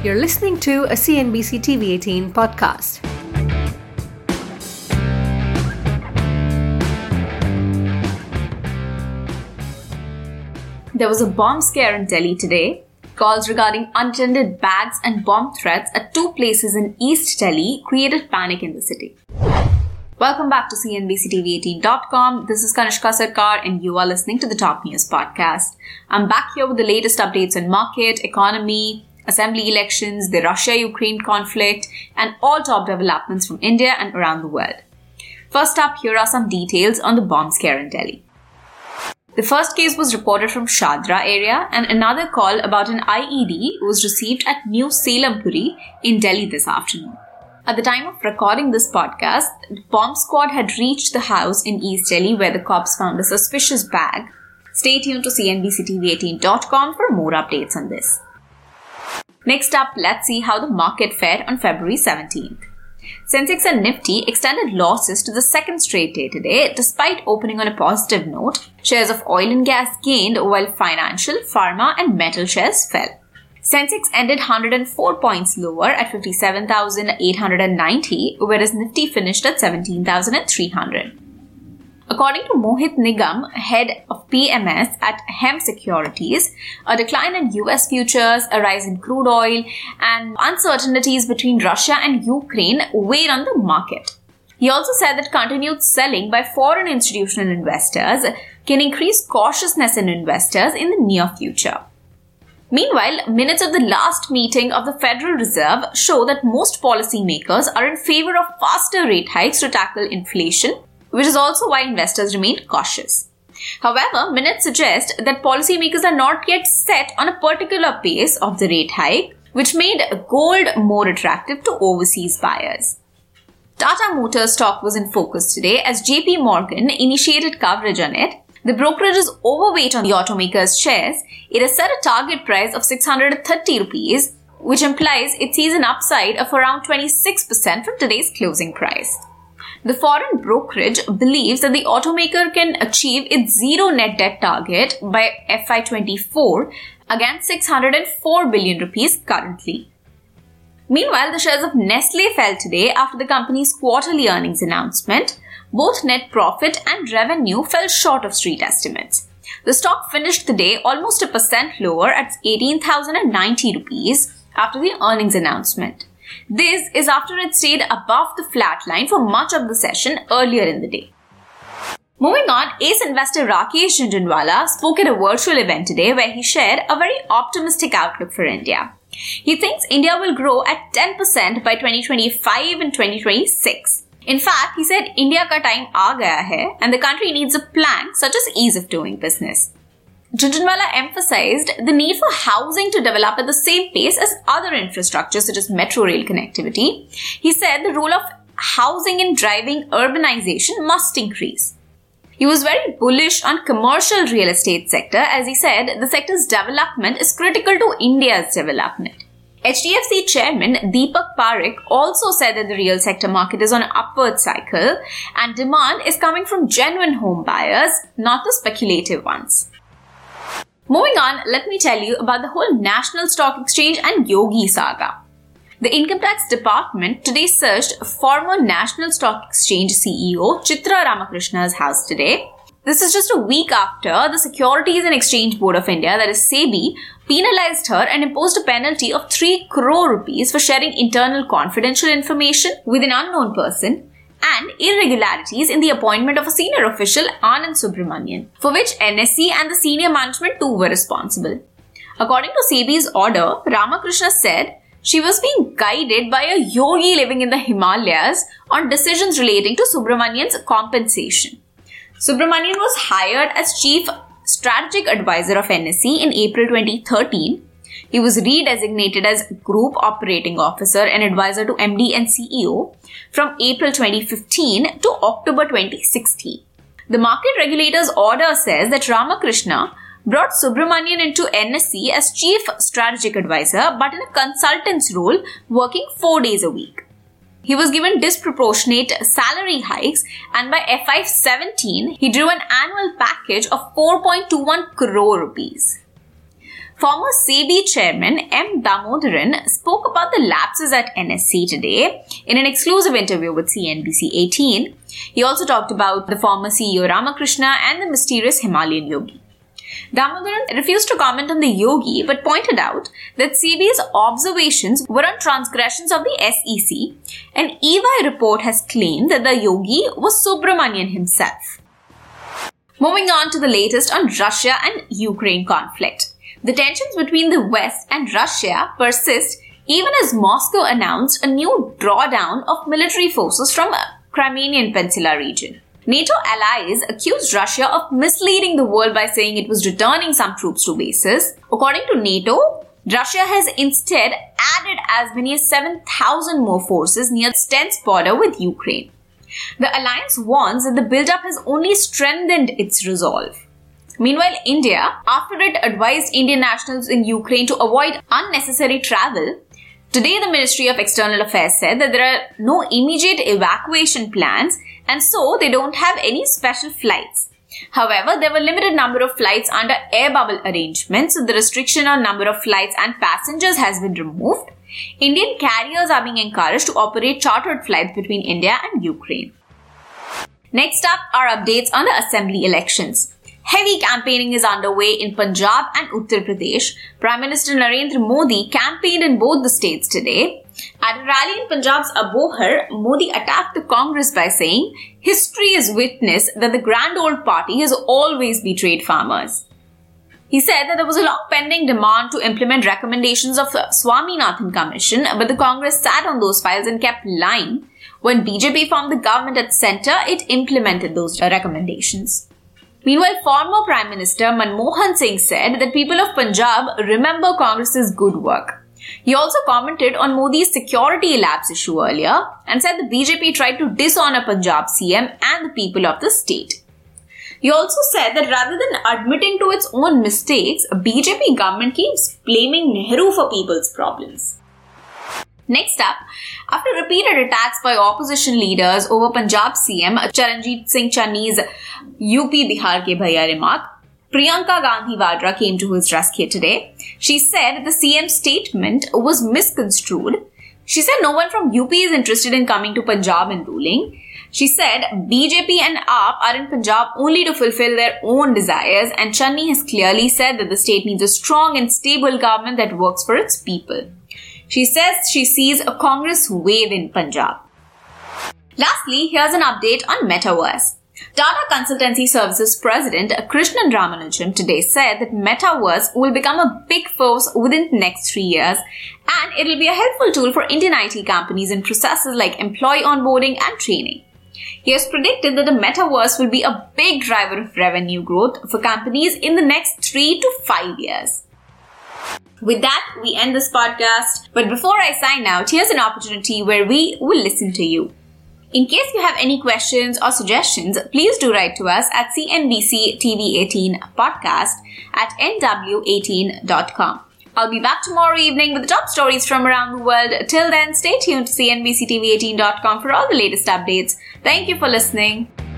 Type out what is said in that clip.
You're listening to a CNBC TV18 podcast. There was a bomb scare in Delhi today. Calls regarding unattended bags and bomb threats at two places in East Delhi created panic in the city. Welcome back to CNBCTV18.com. This is Kanishka Sarkar and you are listening to the Top News Podcast. I'm back here with the latest updates on market, economy, assembly elections, the Russia-Ukraine conflict, and all top developments from India and around the world. First up, here are some details on the bomb scare in Delhi. The first case was reported from Shadra area and another call about an IED was received at New Selampuri in Delhi this afternoon. At the time of recording this podcast, the bomb squad had reached the house in East Delhi where the cops found a suspicious bag. Stay tuned to CNBCTV18.com for more updates on this. Next up, let's see how the market fared on February 17th. Sensex and Nifty extended losses to the second straight day today, despite opening on a positive note. Shares of oil and gas gained, while financial, pharma and metal shares fell. Sensex ended 104 points lower at 57,890, whereas Nifty finished at 17,300. According to Mohit Nigam, head of PMS at HEM Securities, a decline in US futures, a rise in crude oil, and uncertainties between Russia and Ukraine weighed on the market. He also said that continued selling by foreign institutional investors can increase cautiousness in investors in the near future. Meanwhile, minutes of the last meeting of the Federal Reserve show that most policymakers are in favor of faster rate hikes to tackle inflation, which is also why investors remain cautious. However, minutes suggest that policymakers are not yet set on a particular pace of the rate hike, which made gold more attractive to overseas buyers. Tata Motors stock was in focus today as JP Morgan initiated coverage on it. The brokerage is overweight on the automaker's shares. It has set a target price of 630 rupees, which implies it sees an upside of around 26% from today's closing price. The foreign brokerage believes that the automaker can achieve its zero net debt target by FY24 against 604 billion rupees currently. Meanwhile, the shares of Nestle fell today after the company's quarterly earnings announcement. Both net profit and revenue fell short of street estimates. The stock finished the day almost 1% lower at 18,090 rupees after the earnings announcement. This is after it stayed above the flat line for much of the session earlier in the day. Moving on, ACE investor Rakesh Jhunjhunwala spoke at a virtual event today where he shared a very optimistic outlook for India. He thinks India will grow at 10% by 2025 and 2026. In fact, he said India ka time aa gaya hai and the country needs a plan such as ease of doing business. Jhunjhunwala emphasized the need for housing to develop at the same pace as other infrastructure such as metro rail connectivity. He said the role of housing in driving urbanization must increase. He was very bullish on commercial real estate sector as he said the sector's development is critical to India's development. HDFC chairman Deepak Parekh also said that the real sector market is on an upward cycle and demand is coming from genuine home buyers, not the speculative ones. Moving on, let me tell you about the whole National Stock Exchange and Yogi saga. The Income Tax Department today searched former National Stock Exchange CEO Chitra Ramakrishna's house today. This is just a week after the Securities and Exchange Board of India, that is SEBI, penalized her and imposed a penalty of 3 crore rupees for sharing internal confidential information with an unknown person and irregularities in the appointment of a senior official, Anand Subramanian, for which NSE and the senior management too were responsible. According to SEBI's order, Ramakrishna said she was being guided by a yogi living in the Himalayas on decisions relating to Subramanian's compensation. Subramanian was hired as Chief Strategic Advisor of NSE in April 2013. He was redesignated as Group Operating Officer and Advisor to MD and CEO from April 2015 to October 2016. The market regulator's order says that Ramakrishna brought Subramanian into NSE as Chief Strategic Advisor but in a consultant's role working 4 days a week. He was given disproportionate salary hikes and by FY17, he drew an annual package of 4.21 crore rupees. Former SEBI chairman M. Damodaran spoke about the lapses at NSE today in an exclusive interview with CNBC 18. He also talked about the former CEO Ramakrishna and the mysterious Himalayan yogi. Damodaran refused to comment on the yogi but pointed out that SEBI's observations were on transgressions of the SEC. An EY report has claimed that the yogi was Subramanian himself. Moving on to the latest on Russia and Ukraine conflict. The tensions between the West and Russia persist even as Moscow announced a new drawdown of military forces from the Crimean Peninsula region. NATO allies accused Russia of misleading the world by saying it was returning some troops to bases. According to NATO, Russia has instead added as many as 7,000 more forces near its tense border with Ukraine. The alliance warns that the buildup has only strengthened its resolve. Meanwhile, India, after it advised Indian nationals in Ukraine to avoid unnecessary travel, today the Ministry of External Affairs said that there are no immediate evacuation plans and so they don't have any special flights. However, there were limited number of flights under air bubble arrangements, so the restriction on number of flights and passengers has been removed. Indian carriers are being encouraged to operate chartered flights between India and Ukraine. Next up are updates on the assembly elections. Heavy campaigning is underway in Punjab and Uttar Pradesh. Prime Minister Narendra Modi campaigned in both the states today. At a rally in Punjab's Abohar, Modi attacked the Congress by saying, "History is witness that the grand old party has always betrayed farmers." He said that there was a long pending demand to implement recommendations of the Swaminathan Commission, but the Congress sat on those files and kept lying. When BJP formed the government at centre, it implemented those recommendations. Meanwhile, former Prime Minister Manmohan Singh said that people of Punjab remember Congress's good work. He also commented on Modi's security lapse issue earlier and said the BJP tried to dishonor Punjab CM and the people of the state. He also said that rather than admitting to its own mistakes, BJP government keeps blaming Nehru for people's problems. Next up, after repeated attacks by opposition leaders over Punjab CM Charanjit Singh Channi's UP Bihar ke bhaiya remark, Priyanka Gandhi Vadra came to his rescue today. She said the CM's statement was misconstrued. She said no one from UP is interested in coming to Punjab and ruling. She said BJP and AAP are in Punjab only to fulfill their own desires, and Channi has clearly said that the state needs a strong and stable government that works for its people. She says she sees a Congress wave in Punjab. Lastly, here's an update on Metaverse. Tata Consultancy Services President Krishnan Ramanujan today said that Metaverse will become a big force within the next 3 years and it will be a helpful tool for Indian IT companies in processes like employee onboarding and training. He has predicted that the Metaverse will be a big driver of revenue growth for companies in the next 3 to 5 years. With that, we end this podcast. But before I sign out, here's an opportunity where we will listen to you. In case you have any questions or suggestions, please do write to us at CNBC TV18 podcast at nw18.com. I'll be back tomorrow evening with the top stories from around the world. Till then, stay tuned to CNBCTV18.com for all the latest updates. Thank you for listening.